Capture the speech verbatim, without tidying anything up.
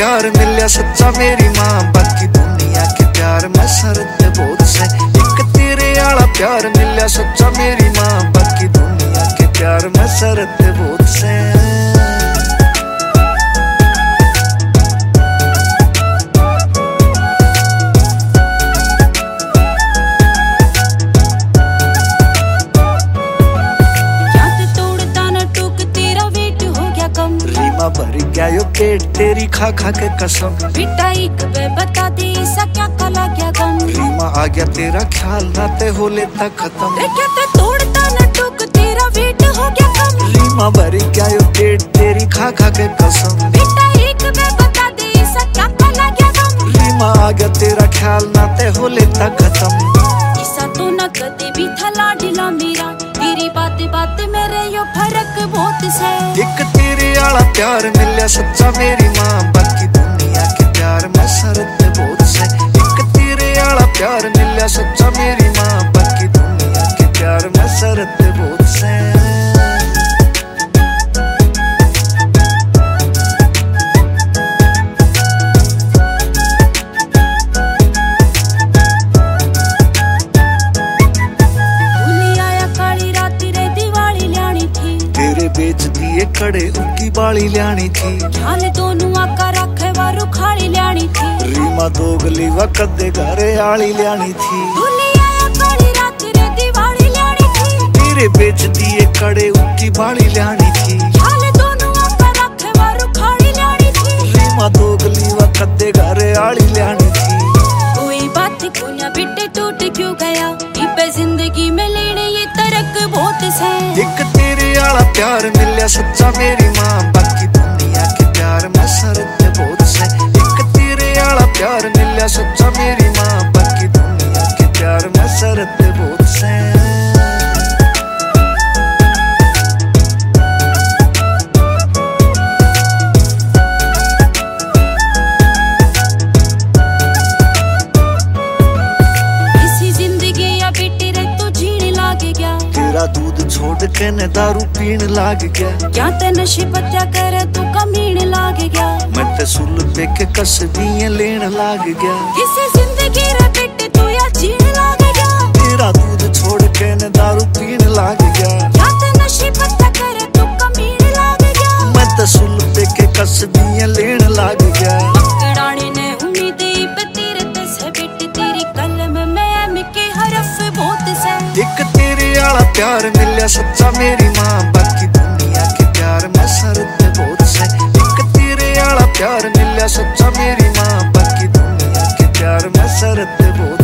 प्यार मिलिया सच्चा मेरी माँ, बाकी दुनिया के प्यार में शर्त बहुत से। एक तेरे आला प्यार मिलिया सच्चा मेरी माँ, बाकी दुनिया के प्यार में शर्त बहुत से। भर गया यो पेट तेरी खा खा के कसम, बेटा एक बे बता दे ऐसा क्या कला क्या गम। रीमा आ गया तेरा ख्याल नाते हो लेता खत्म, क्या ते तोड़ता न टूक तेरा वेट हो गया कम। रीमा भर गया यो पेट तेरी खा खा के कसम, बेटा एक बे बता दे ऐसा क्या कला क्या गम। रीमा आ गया तेरा ख्याल नाते हो लेता खत्म। ऐसा तो न कदे भी था लाडला मेरा, तेरी बात बात मेरे यो फर्क बहुत से। एक तेरे आला प्यार मिलिया सच्चा मेरी माँ, बाकी दुनिया के प्यार में शर्त बहुत से। एक तेरे आला प्यार मिलिया सच्चा मेरी माँ, बाकी दुनिया के प्यार में शर्त बहुत से। बेच दिए कड़े उनकी बाली ल्यानी थी, ख्याल दोनों आका रखे वारू खाली ल्यानी थी। रीमा दोगली व कदे घरे आली ल्यानी थी, आया काली रात रे दिवाली ल्यानी थी। तेरे बेच दिए कड़े उनकी बाली ल्यानी थी, ख्याल दोनों आका रखे वारू खाली ल्यानी थी। रीमा दोगली व कदे घरे आली ल्यानी थी। कोई बात कोना बिटे टूट क्यों गया, इपे जिंदगी में लेने ये तरक बहुत से। एक तेरे आला प्यार मिलिया सच्चा मेरी माँ, बाकी दुनिया के प्यार में शर्त बहुत से। एक तेरे आला प्यार मिलिया सच्चा मेरी माँ, बाकी दुनिया के प्यार में शर्त बहुत से। तेरा दूध छोड़ के न दारू पीन लाग गया, क्या ते नशे पत्या करे तू कमीन लाग गया। मैं ते सुल पे के कसदियां लेन लाग गया, इसी जिंदगी रे बेटे तू या जीन लाग गया। तेरा दूध छोड़ के न दारू पीन लाग गया, क्या ते नशे पत्या करे तू कमीन लाग गया। मैं ते सुल पे के कसदियां लेन लाग गया। पकड़ाने ने उम्मीदें पे तेरे ते से बेटे तेरी कलम में मिके हरफ बहुत से। एक तेरे आला प्यार मिलिया सच्चा मेरी माँ, बाकी दुनिया के प्यार में शर्त बहुत से। एक तेरे आला प्यार मिलिया सच्चा मेरी माँ, बाकी दुनिया के प्यार में शर्त बहुत